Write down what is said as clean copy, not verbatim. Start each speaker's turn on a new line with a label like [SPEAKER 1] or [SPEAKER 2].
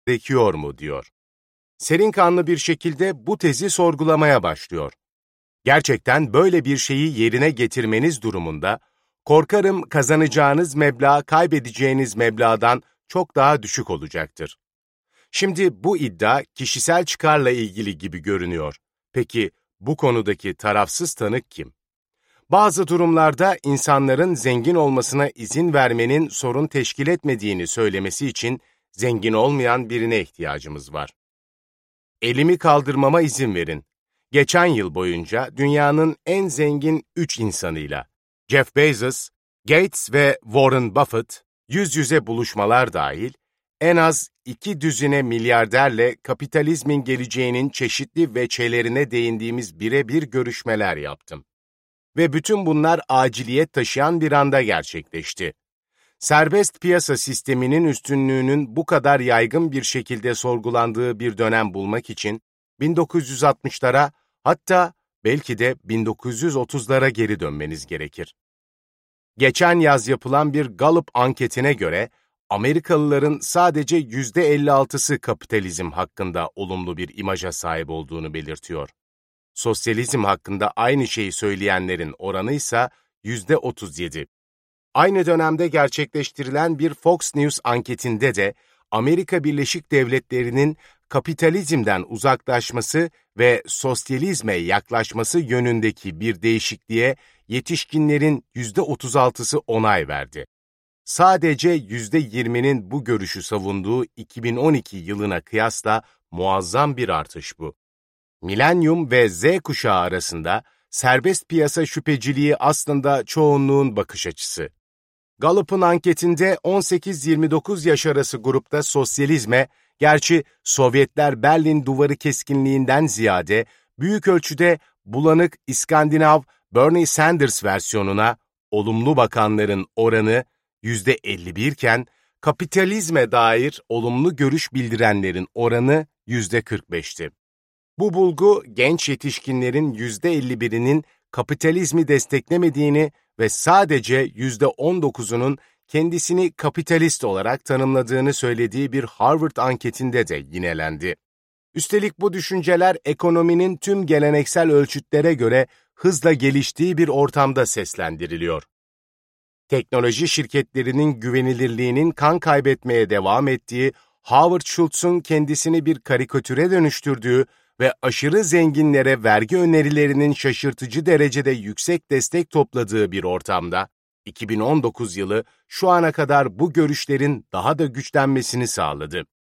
[SPEAKER 1] gerekiyor mu diyor. Serin bir şekilde bu tezi sorgulamaya başlıyor. Gerçekten böyle bir şeyi yerine getirmeniz durumunda, korkarım kazanacağınız meblağ kaybedeceğiniz meblağdan çok daha düşük olacaktır. Şimdi bu iddia kişisel çıkarla ilgili gibi görünüyor. Peki bu konudaki tarafsız tanık kim? Bazı durumlarda insanların zengin olmasına izin vermenin sorun teşkil etmediğini söylemesi için zengin olmayan birine ihtiyacımız var. Elimi kaldırmama izin verin. Geçen yıl boyunca dünyanın en zengin 3 insanıyla, Jeff Bezos, Gates ve Warren Buffett, yüz yüze buluşmalar dahil, en az 2 düzine milyarderle kapitalizmin geleceğinin çeşitli veçelerine değindiğimiz birebir görüşmeler yaptım. Ve bütün bunlar aciliyet taşıyan bir anda gerçekleşti. Serbest piyasa sisteminin üstünlüğünün bu kadar yaygın bir şekilde sorgulandığı bir dönem bulmak için 1960'lara hatta belki de 1930'lara geri dönmeniz gerekir. Geçen yaz yapılan bir Gallup anketine göre Amerikalıların sadece %56'sı kapitalizm hakkında olumlu bir imaja sahip olduğunu belirtiyor. Sosyalizm hakkında aynı şeyi söyleyenlerin oranı ise %37. Aynı dönemde gerçekleştirilen bir Fox News anketinde de Amerika Birleşik Devletleri'nin kapitalizmden uzaklaşması ve sosyalizme yaklaşması yönündeki bir değişikliğe yetişkinlerin %36'sı onay verdi. Sadece %20'nin bu görüşü savunduğu 2012 yılına kıyasla muazzam bir artış bu. Milenyum ve Z kuşağı arasında serbest piyasa şüpheciliği aslında çoğunluğun bakış açısı. Gallup'un anketinde 18-29 yaş arası grupta sosyalizme, gerçi Sovyetler Berlin duvarı keskinliğinden ziyade büyük ölçüde bulanık İskandinav Bernie Sanders versiyonuna olumlu bakanların oranı %51 iken, kapitalizme dair olumlu görüş bildirenlerin oranı %45'ti. Bu bulgu genç yetişkinlerin %51'inin kapitalizmi desteklemediğini ve sadece %19'unun kendisini kapitalist olarak tanımladığını söylediği bir Harvard anketinde de yinelendi. Üstelik bu düşünceler ekonominin tüm geleneksel ölçütlere göre hızla geliştiği bir ortamda seslendiriliyor. Teknoloji şirketlerinin güvenilirliğinin kan kaybetmeye devam ettiği, Howard Schultz'un kendisini bir karikatüre dönüştürdüğü ve aşırı zenginlere vergi önerilerinin şaşırtıcı derecede yüksek destek topladığı bir ortamda, 2019 yılı şu ana kadar bu görüşlerin daha da güçlenmesini sağladı.